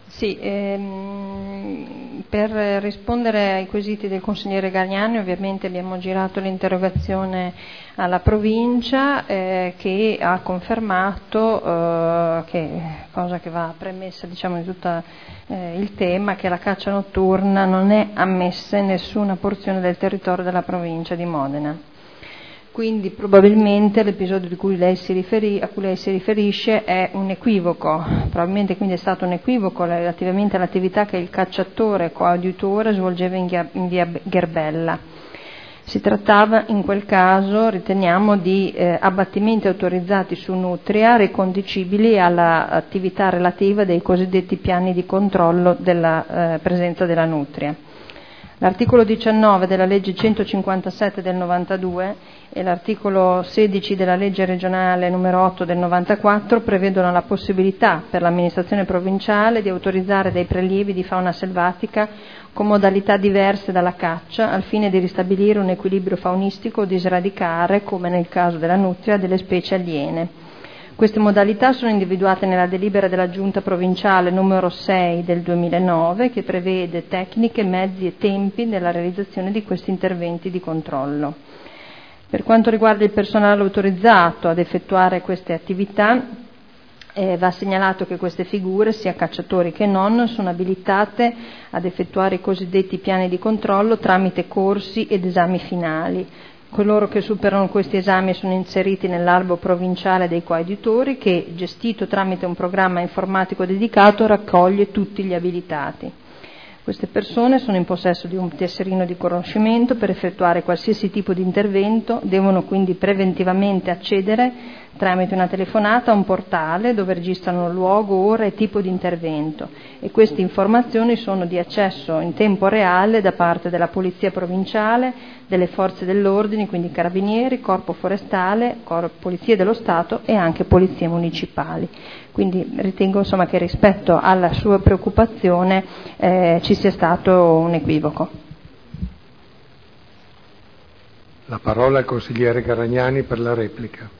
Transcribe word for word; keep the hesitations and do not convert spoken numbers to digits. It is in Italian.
Sì, ehm, per rispondere ai quesiti del consigliere Gagliani, ovviamente abbiamo girato l'interrogazione alla provincia eh, che ha confermato, eh, che, cosa che va premessa diciamo, di tutto eh, il tema, che la caccia notturna non è ammessa in nessuna porzione del territorio della provincia di Modena. Quindi probabilmente l'episodio di cui lei si riferì, a cui lei si riferisce è un equivoco, probabilmente quindi è stato un equivoco relativamente all'attività che il cacciatore coadiutore svolgeva in via, in via Gherbella. Si trattava in quel caso, riteniamo, di eh, abbattimenti autorizzati su nutria riconducibili all'attività relativa dei cosiddetti piani di controllo della eh, presenza della nutria. L'articolo diciannove della legge centocinquantasette del novantadue e l'articolo sedici della legge regionale numero otto del novantaquattro prevedono la possibilità per l'amministrazione provinciale di autorizzare dei prelievi di fauna selvatica con modalità diverse dalla caccia al fine di ristabilire un equilibrio faunistico o di sradicare, come nel caso della nutria, delle specie aliene. Queste modalità sono individuate nella delibera della Giunta provinciale numero sei del duemilanove, che prevede tecniche, mezzi e tempi nella realizzazione di questi interventi di controllo. Per quanto riguarda il personale autorizzato ad effettuare queste attività, eh, va segnalato che queste figure, sia cacciatori che non, sono abilitate ad effettuare i cosiddetti piani di controllo tramite corsi ed esami finali. Coloro che superano questi esami sono inseriti nell'albo provinciale dei coadiutori che, gestito tramite un programma informatico dedicato, raccoglie tutti gli abilitati. Queste persone sono in possesso di un tesserino di conoscimento per effettuare qualsiasi tipo di intervento, devono quindi preventivamente accedere tramite una telefonata a un portale dove registrano luogo, ora e tipo di intervento, e queste informazioni sono di accesso in tempo reale da parte della Polizia Provinciale, delle Forze dell'Ordine, quindi Carabinieri, Corpo Forestale, Corpo Polizie dello Stato e anche Polizie Municipali. Quindi ritengo insomma, che rispetto alla sua preoccupazione eh, ci sia stato un equivoco. La parola al consigliere Garagnani per la replica.